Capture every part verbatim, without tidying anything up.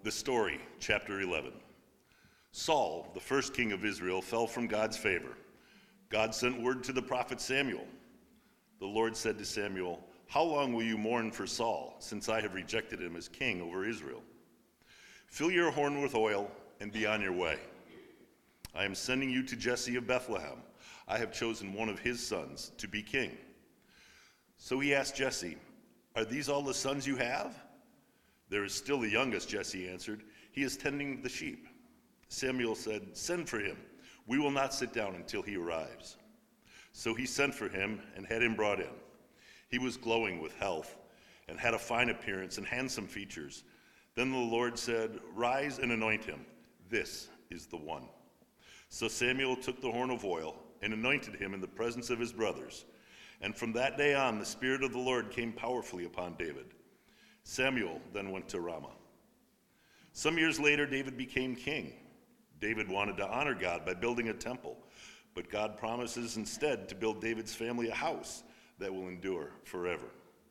The story, chapter eleven. Saul, the first king of Israel, fell from God's favor. God sent word to the prophet Samuel. The Lord said to Samuel, "How long will you mourn for Saul, since I have rejected him as king over Israel? Fill your horn with oil and be on your way. I am sending you to Jesse of Bethlehem. I have chosen one of his sons to be king." So he asked Jesse, "Are these all the sons you have?" "There is still the youngest," Jesse answered. "He is tending the sheep." Samuel said, "Send for him. We will not sit down until he arrives." So he sent for him and had him brought in. He was glowing with health and had a fine appearance and handsome features. Then the Lord said, "Rise and anoint him. This is the one." So Samuel took the horn of oil and anointed him in the presence of his brothers. And from that day on, the Spirit of the Lord came powerfully upon David. Samuel then went to Ramah. Some years later, David became king. David wanted to honor God by building a temple, but God promises instead to build David's family a house that will endure forever.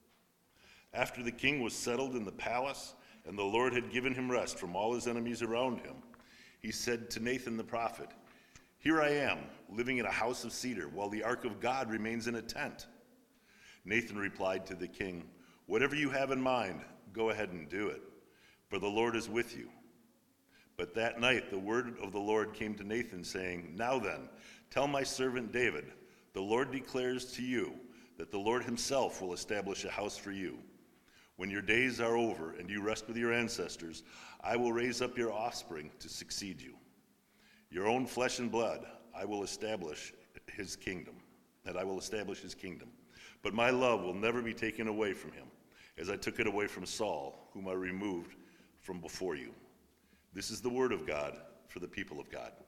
After the king was settled in the palace and the Lord had given him rest from all his enemies around him, he said to Nathan the prophet, "Here I am, living in a house of cedar, while the ark of God remains in a tent." Nathan replied to the king, "Whatever you have in mind, go ahead and do it, for the Lord is with you." But that night the word of the Lord came to Nathan, saying, "Now then, tell my servant David, the Lord declares to you that the Lord himself will establish a house for you. When your days are over and you rest with your ancestors, I will raise up your offspring to succeed you. Your own flesh and blood, I will establish his kingdom, and I will establish his kingdom. But my love will never be taken away from him, as I took it away from Saul, whom I removed from before you." This is the word of God for the people of God.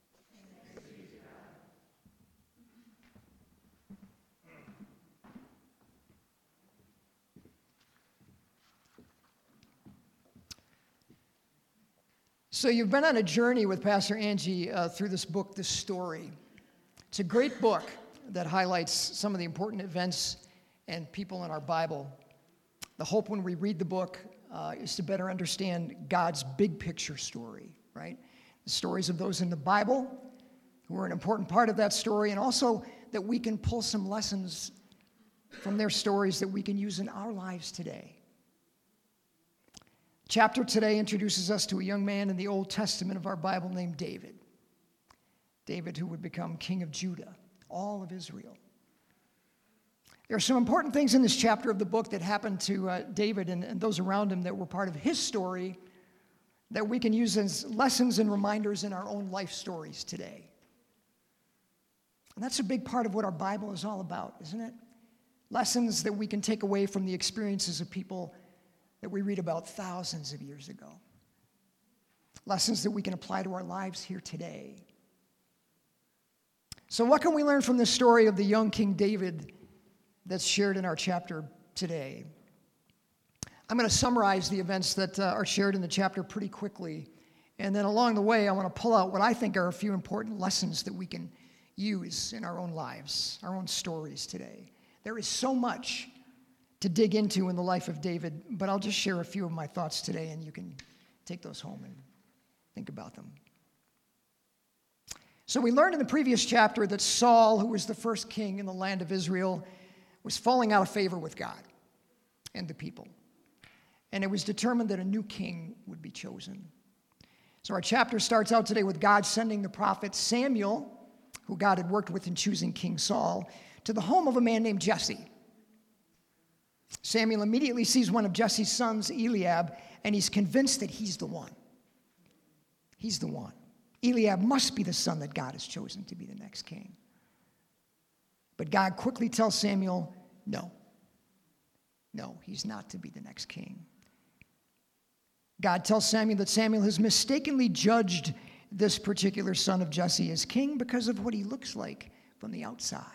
So you've been on a journey with Pastor Angie uh, through this book, This Story. It's a great book that highlights some of the important events and people in our Bible. The hope when we read the book uh, is to better understand God's big picture story, right? The stories of those in the Bible who are an important part of that story, and also that we can pull some lessons from their stories that we can use in our lives today. Chapter today introduces us to a young man in the Old Testament of our Bible named David. David, who would become king of Judah, all of Israel. There are some important things in this chapter of the book that happened to uh, David and, and those around him that were part of his story that we can use as lessons and reminders in our own life stories today. And that's a big part of what our Bible is all about, isn't it? Lessons that we can take away from the experiences of people that we read about thousands of years ago. Lessons that we can apply to our lives here today. So what can we learn from the story of the young King David that's shared in our chapter today? I'm going to summarize the events that uh, are shared in the chapter pretty quickly. And then along the way, I want to pull out what I think are a few important lessons that we can use in our own lives, our own stories today. There is so much to dig into in the life of David, but I'll just share a few of my thoughts today, and you can take those home and think about them. So we learned in the previous chapter that Saul, who was the first king in the land of Israel, was falling out of favor with God and the people. And it was determined that a new king would be chosen. So our chapter starts out today with God sending the prophet Samuel, who God had worked with in choosing King Saul, to the home of a man named Jesse. Samuel immediately sees one of Jesse's sons, Eliab, and he's convinced that he's the one. He's the one. Eliab must be the son that God has chosen to be the next king. But God quickly tells Samuel, no. No, he's not to be the next king. God tells Samuel that Samuel has mistakenly judged this particular son of Jesse as king because of what he looks like from the outside.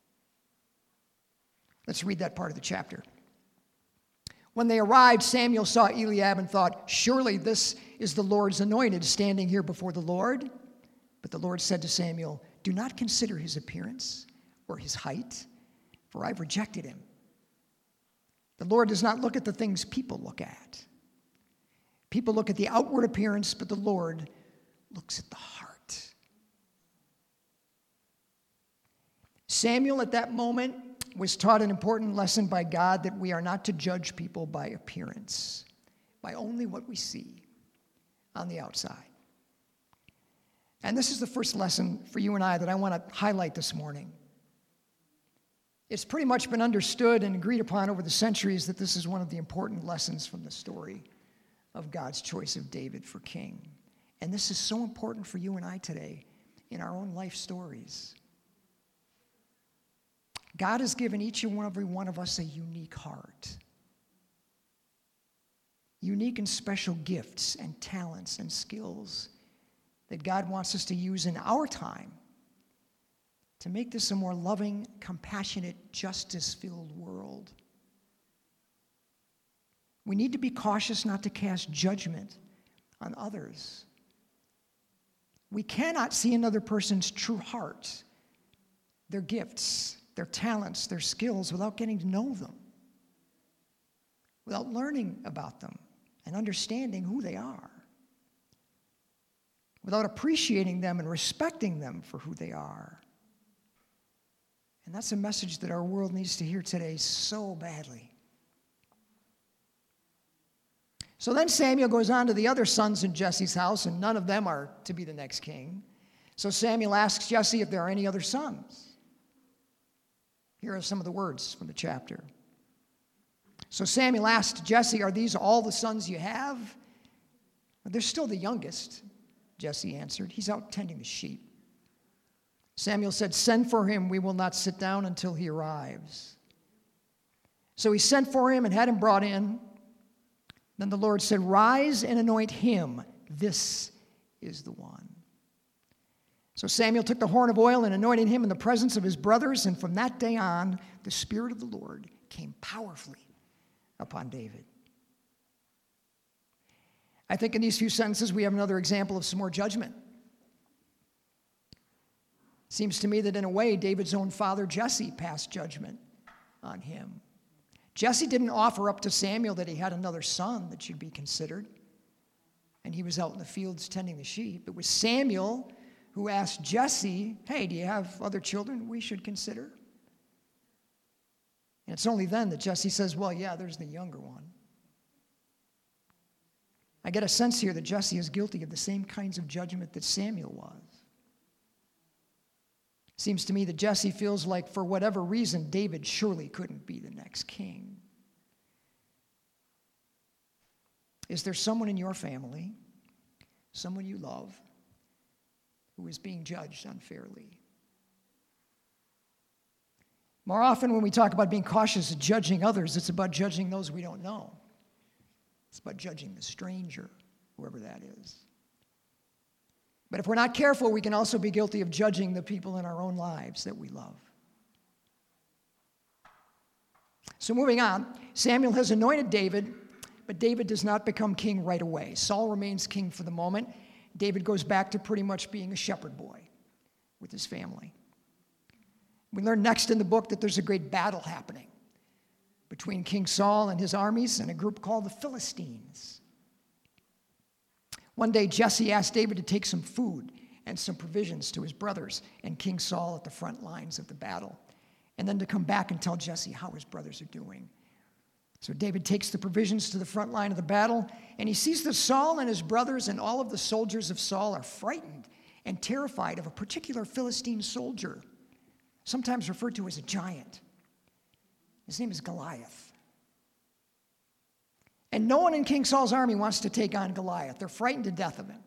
Let's read that part of the chapter. When they arrived, Samuel saw Eliab and thought, "Surely this is the Lord's anointed standing here before the Lord." But the Lord said to Samuel, "Do not consider his appearance or his height, for I've rejected him. The Lord does not look at the things people look at. People look at the outward appearance, but the Lord looks at the heart. Samuel at that moment was taught an important lesson by God that we are not to judge people by appearance, by only what we see on the outside. And this is the first lesson for you and I that I want to highlight this morning. It's pretty much been understood and agreed upon over the centuries that this is one of the important lessons from the story of God's choice of David for king. And this is so important for you and I today in our own life stories. God has given each and every one of us a unique heart. Unique and special gifts and talents and skills that God wants us to use in our time to make this a more loving, compassionate, justice-filled world. We need to be cautious not to cast judgment on others. We cannot see another person's true heart, their gifts, their talents, their skills, without getting to know them, without learning about them and understanding who they are, without appreciating them and respecting them for who they are. And that's a message that our world needs to hear today so badly. So then Samuel goes on to the other sons in Jesse's house, and none of them are to be the next king. So Samuel asks Jesse if there are any other sons. Here are some of the words from the chapter. So Samuel asked Jesse, "Are these all the sons you have?" "They're still the youngest," Jesse answered. "He's out tending the sheep." Samuel said, "Send for him. We will not sit down until he arrives." So he sent for him and had him brought in. Then the Lord said, "Rise and anoint him. This is the one." So Samuel took the horn of oil and anointed him in the presence of his brothers, and from that day on, the Spirit of the Lord came powerfully upon David. I think in these few sentences we have another example of some more judgment. Seems to me that in a way, David's own father Jesse passed judgment on him. Jesse didn't offer up to Samuel that he had another son that should be considered, and he was out in the fields tending the sheep. It was Samuel who asked Jesse, "Hey, do you have other children we should consider?" And it's only then that Jesse says, "Well, yeah, there's the younger one." I get a sense here that Jesse is guilty of the same kinds of judgment that Samuel was. Seems to me that Jesse feels like, for whatever reason, David surely couldn't be the next king. Is there someone in your family, someone you love, who is being judged unfairly? More often when we talk about being cautious of judging others, it's about judging those we don't know. It's about judging the stranger, whoever that is. But if we're not careful, we can also be guilty of judging the people in our own lives that we love. So moving on, Samuel has anointed David, but David does not become king right away. Saul remains king for the moment. David goes back to pretty much being a shepherd boy with his family. We learn next in the book that there's a great battle happening between King Saul and his armies and a group called the Philistines. One day, Jesse asked David to take some food and some provisions to his brothers and King Saul at the front lines of the battle, and then to come back and tell Jesse how his brothers are doing. So David takes the provisions to the front line of the battle, and he sees that Saul and his brothers and all of the soldiers of Saul are frightened and terrified of a particular Philistine soldier, sometimes referred to as a giant. His name is Goliath. And no one in King Saul's army wants to take on Goliath. They're frightened to death of him.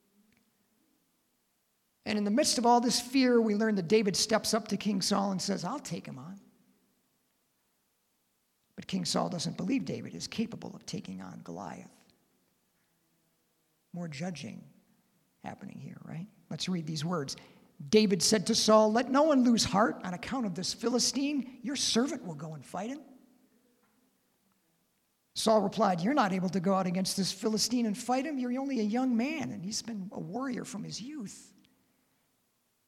And in the midst of all this fear, we learn that David steps up to King Saul and says, "I'll take him on." But King Saul doesn't believe David is capable of taking on Goliath. More judging happening here, right? Let's read these words. David said to Saul, "Let no one lose heart on account of this Philistine. Your servant will go and fight him." Saul replied, "You're not able to go out against this Philistine and fight him. You're only a young man, and he's been a warrior from his youth."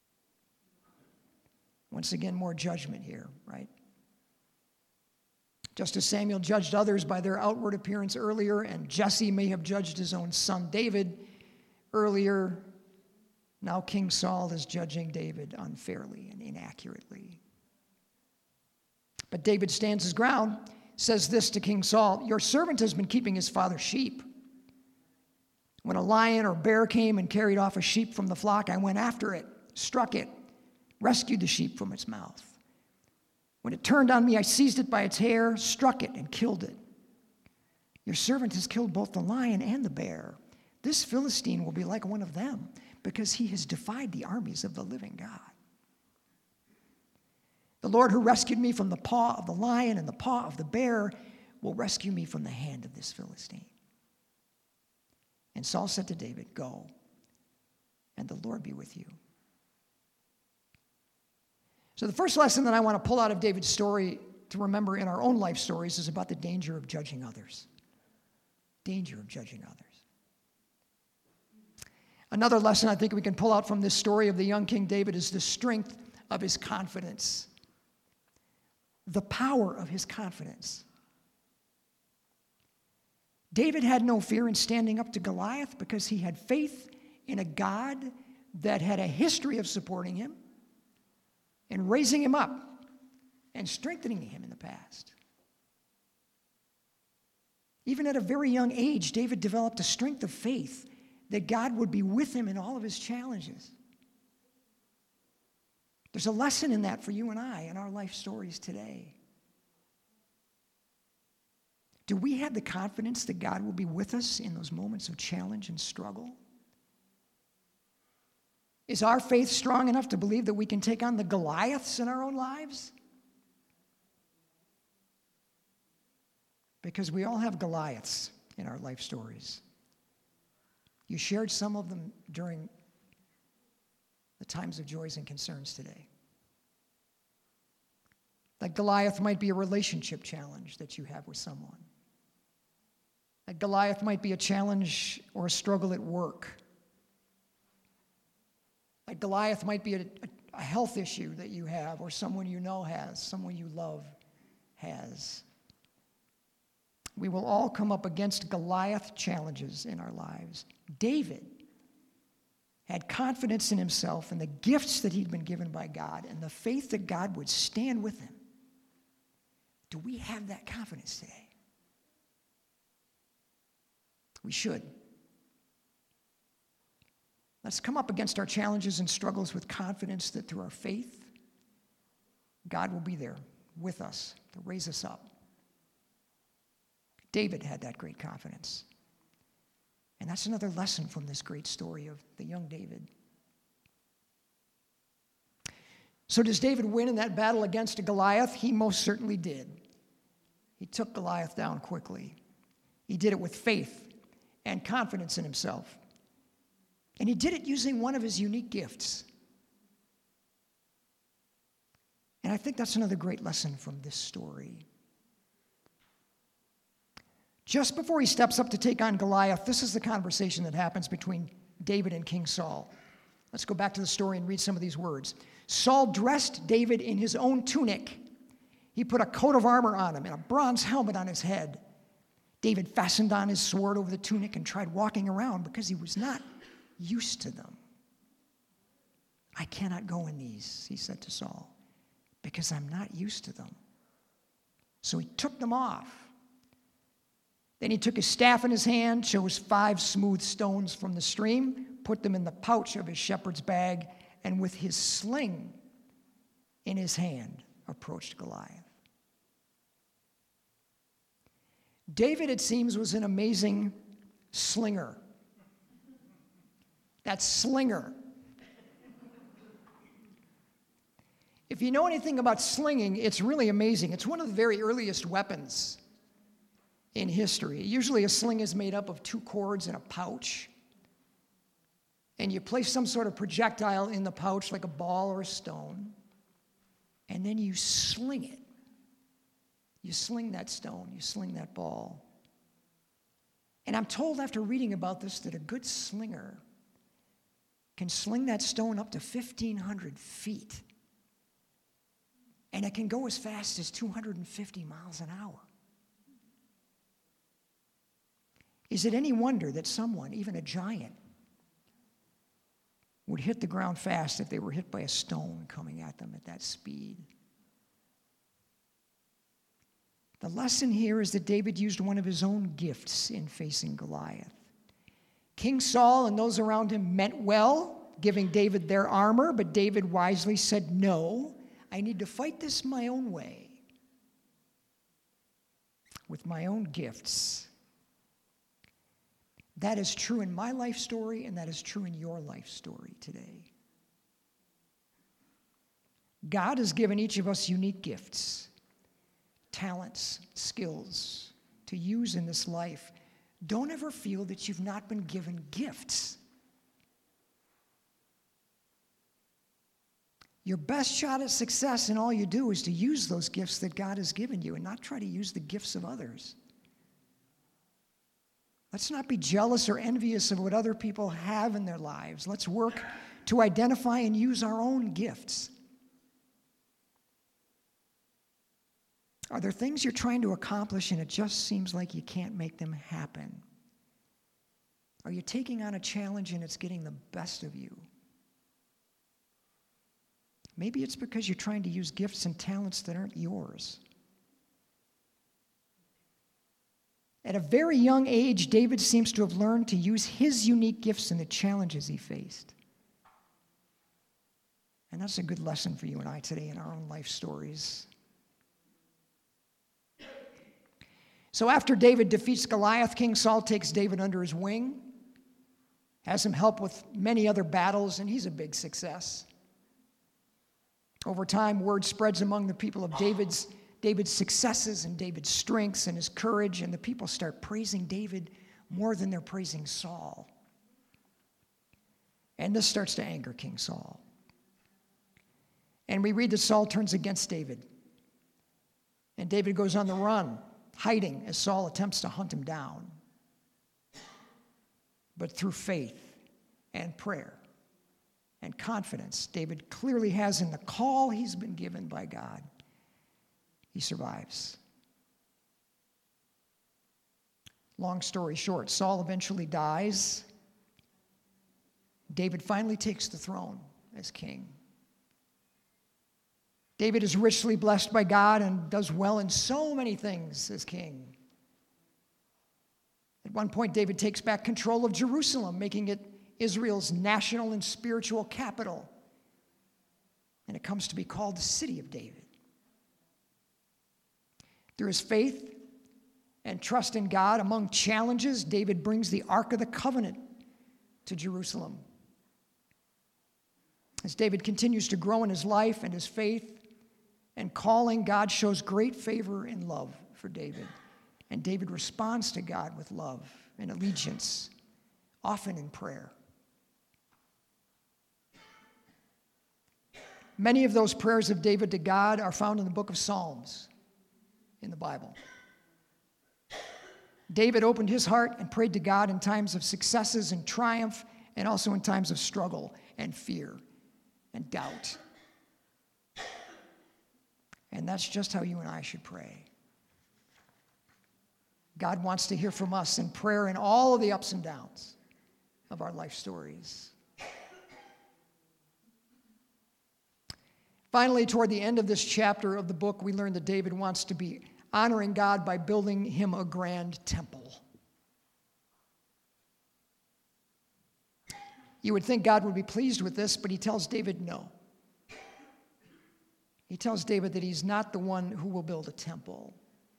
Once again, more judgment here, right? Just as Samuel judged others by their outward appearance earlier, and Jesse may have judged his own son David earlier, now King Saul is judging David unfairly and inaccurately. But David stands his ground, says this to King Saul, "Your servant has been keeping his father's sheep. When a lion or bear came and carried off a sheep from the flock, I went after it, struck it, rescued the sheep from its mouth. When it turned on me, I seized it by its hair, struck it, and killed it. Your servant has killed both the lion and the bear. This Philistine will be like one of them, because he has defied the armies of the living God. The Lord who rescued me from the paw of the lion and the paw of the bear will rescue me from the hand of this Philistine." And Saul said to David, "Go, and the Lord be with you." So the first lesson that I want to pull out of David's story to remember in our own life stories is about the danger of judging others. Danger of judging others. Another lesson I think we can pull out from this story of the young King David is the strength of his confidence. The power of his confidence. David had no fear in standing up to Goliath because he had faith in a God that had a history of supporting him and raising him up and strengthening him in the past. Even at a very young age, David developed a strength of faith that God would be with him in all of his challenges. There's a lesson in that for you and I in our life stories today. Do we have the confidence that God will be with us in those moments of challenge and struggle? Is our faith strong enough to believe that we can take on the Goliaths in our own lives? Because we all have Goliaths in our life stories. You shared some of them during the times of joys and concerns today. That Goliath might be a relationship challenge that you have with someone. That Goliath might be a challenge or a struggle at work. That Goliath might be a, a health issue that you have or someone you know has, someone you love has. We will all come up against Goliath challenges in our lives. David had confidence in himself and the gifts that he'd been given by God and the faith that God would stand with him. Do we have that confidence today? We should. Let's come up against our challenges and struggles with confidence that through our faith, God will be there with us to raise us up. David had that great confidence. And that's another lesson from this great story of the young David. So does David win in that battle against a Goliath? He most certainly did. He took Goliath down quickly. He did it with faith and confidence in himself. And he did it using one of his unique gifts. And I think that's another great lesson from this story. Just before he steps up to take on Goliath, this is the conversation that happens between David and King Saul. Let's go back to the story and read some of these words. Saul dressed David in his own tunic. He put a coat of armor on him and a bronze helmet on his head. David fastened on his sword over the tunic and tried walking around because he was not used to them. "I cannot go in these," he said to Saul, "because I'm not used to them." So he took them off. Then he took his staff in his hand, chose five smooth stones from the stream, put them in the pouch of his shepherd's bag, and with his sling in his hand, approached Goliath. David, it seems, was an amazing slinger. That slinger. If you know anything about slinging, it's really amazing. It's one of the very earliest weapons in history. Usually a sling is made up of two cords and a pouch. And you place some sort of projectile in the pouch, like a ball or a stone, and then you sling it. You sling that stone, you sling that ball. And I'm told after reading about this that a good slinger can sling that stone up to fifteen hundred feet. And it can go as fast as two hundred fifty miles an hour. Is it any wonder that someone, even a giant, would hit the ground fast if they were hit by a stone coming at them at that speed? The lesson here is that David used one of his own gifts in facing Goliath. King Saul and those around him meant well, giving David their armor, but David wisely said, no, I need to fight this my own way, with my own gifts. That is true in my life story, and that is true in your life story today. God has given each of us unique gifts, talents, skills to use in this life. Don't ever feel that you've not been given gifts. Your best shot at success in all you do is to use those gifts that God has given you and not try to use the gifts of others. Let's not be jealous or envious of what other people have in their lives. Let's work to identify and use our own gifts. Are there things you're trying to accomplish and it just seems like you can't make them happen? Are you taking on a challenge and it's getting the best of you? Maybe it's because you're trying to use gifts and talents that aren't yours. At a very young age, David seems to have learned to use his unique gifts in the challenges he faced. And that's a good lesson for you and I today in our own life stories. So after David defeats Goliath, King Saul takes David under his wing, has him help with many other battles, and he's a big success. Over time, word spreads among the people of David's, David's successes and David's strengths and his courage, and the people start praising David more than they're praising Saul. And this starts to anger King Saul. And we read that Saul turns against David. And David goes on the run, hiding as Saul attempts to hunt him down. But through faith and prayer and confidence David clearly has in the call he's been given by God, he survives. Long story short, Saul eventually dies. David finally takes the throne as king. David is richly blessed by God and does well in so many things as king. At one point, David takes back control of Jerusalem, making it Israel's national and spiritual capital. And it comes to be called the City of David. Through his faith and trust in God among challenges, David brings the Ark of the Covenant to Jerusalem. As David continues to grow in his life and his faith and calling, God shows great favor and love for David. And David responds to God with love and allegiance, often in prayer. Many of those prayers of David to God are found in the book of Psalms in the Bible. David opened his heart and prayed to God in times of successes and triumph, and also in times of struggle and fear and doubt. And that's just how you and I should pray. God wants to hear from us in prayer in all of the ups and downs of our life stories. Finally, toward the end of this chapter of the book, we learn that David wants to be honoring God by building him a grand temple. You would think God would be pleased with this, but he tells David no. He tells David that he's not the one who will build a temple.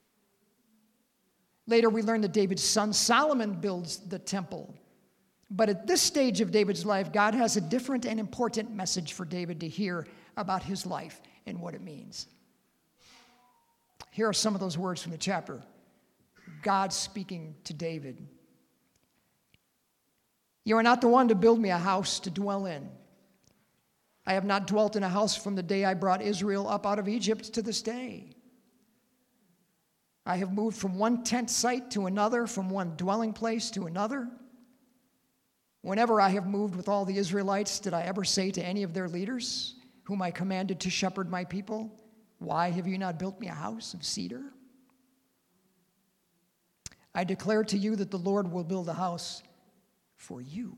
Later, we learn that David's son Solomon builds the temple. But at this stage of David's life, God has a different and important message for David to hear about his life and what it means. Here are some of those words from the chapter. God speaking to David. You are not the one to build me a house to dwell in. I have not dwelt in a house from the day I brought Israel up out of Egypt to this day. I have moved from one tent site to another, from one dwelling place to another. Whenever I have moved with all the Israelites, did I ever say to any of their leaders, whom I commanded to shepherd my people, Why have you not built me a house of cedar? I declare to you that the Lord will build a house for you.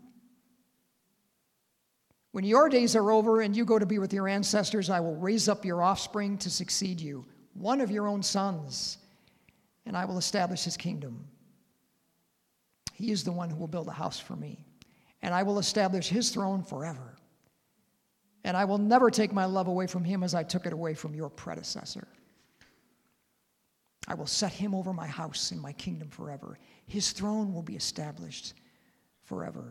When your days are over and you go to be with your ancestors, I will raise up your offspring to succeed you, one of your own sons, and I will establish his kingdom. He is the one who will build a house for me, and I will establish his throne forever. And I will never take my love away from him as I took it away from your predecessor. I will set him over my house and my kingdom forever. His throne will be established forever.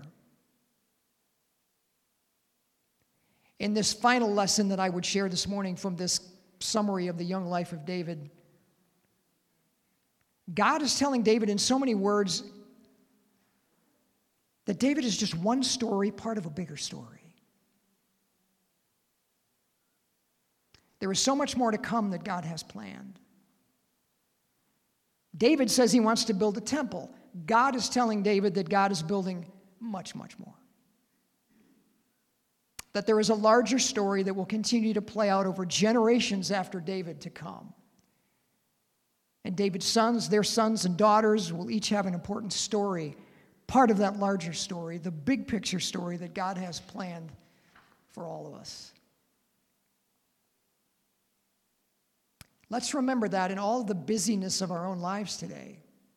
In this final lesson that I would share this morning from this summary of the young life of David, God is telling David in so many words that David is just one story, part of a bigger story. There is so much more to come that God has planned. David says he wants to build a temple. God is telling David that God is building much, much more. That there is a larger story that will continue to play out over generations after David to come. And David's sons, their sons and daughters will each have an important story, part of that larger story, the big picture story that God has planned for all of us. Let's remember that in all of the busyness of our own lives today,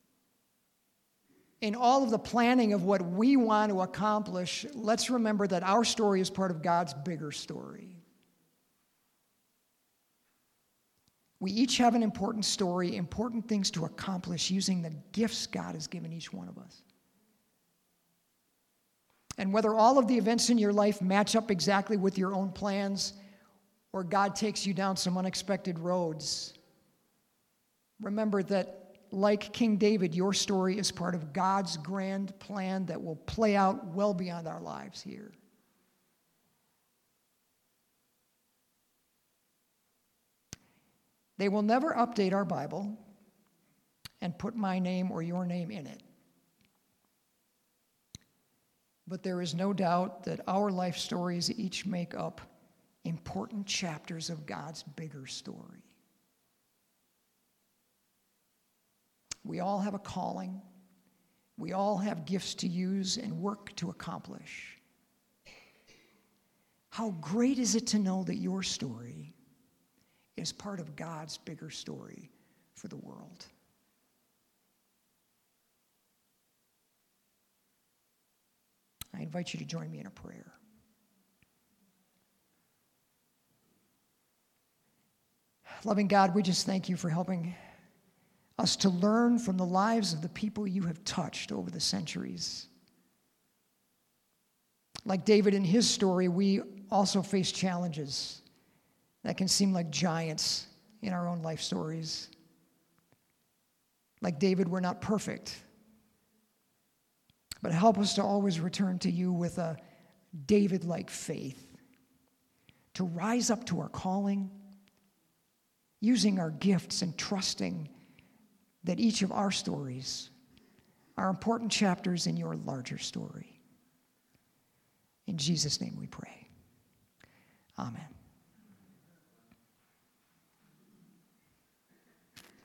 in all of the planning of what we want to accomplish, let's remember that our story is part of God's bigger story. We each have an important story, important things to accomplish using the gifts God has given each one of us. And whether all of the events in your life match up exactly with your own plans, or God takes you down some unexpected roads, remember that, like King David, your story is part of God's grand plan that will play out well beyond our lives here. They will never update our Bible and put my name or your name in it. But there is no doubt that our life stories each make up important chapters of God's bigger story. We all have a calling. We all have gifts to use and work to accomplish. How great is it to know that your story is part of God's bigger story for the world? I invite you to join me in a prayer. Loving God, we just thank you for helping us to learn from the lives of the people you have touched over the centuries. Like David in his story, we also face challenges that can seem like giants in our own life stories. Like David, we're not perfect. But help us to always return to you with a David-like faith, to rise up to our calling, using our gifts and trusting that each of our stories are important chapters in your larger story. In Jesus' name we pray. Amen.